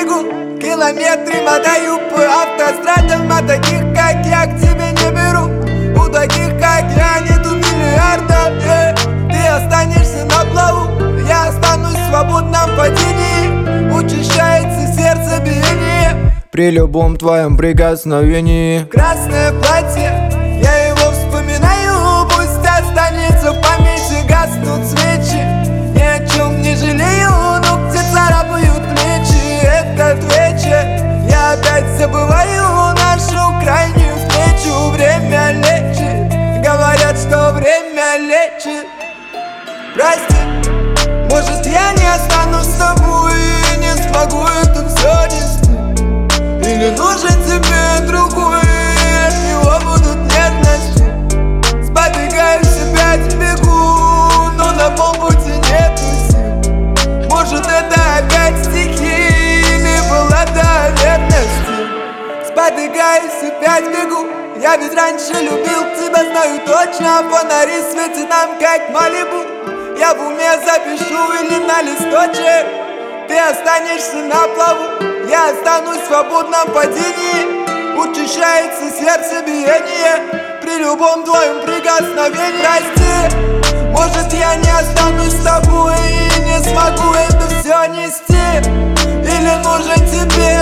бегу, километры мотаю по автострадам, а таких, как я, к тебе не беру. У таких, как я, нету миллиардов. Ты останешься на плаву, я останусь в свободном падении. Учащается сердцебиение при любом твоем прикосновении. Красное платье, я его вспоминаю, пусть останется в памяти, гаснут свечи. Ни о чем не жалею, ногти царапают плечи. Этот вечер я опять забываю нашу крайнюю встречу. Время лечит, говорят, что время лечит. Прости, может я не останусь с тобой и не смогу это все нести. Или нужен тебе другой, и от него будут нежности. Спотыкаюсь, опять бегу, но на полпути нету сил. Может это опять стихи или была доверенности. Спотыкаюсь, опять бегу, я ведь раньше любил тебя, знаю точно. Фонари светят нам, как Малибу. Я в уме запишу или на листочек. Ты останешься на плаву, я останусь в свободном падении. Учащается сердцебиение при любом твоем прикосновении. Прости, может я не останусь с тобой и не смогу это все нести. Или нужен тебе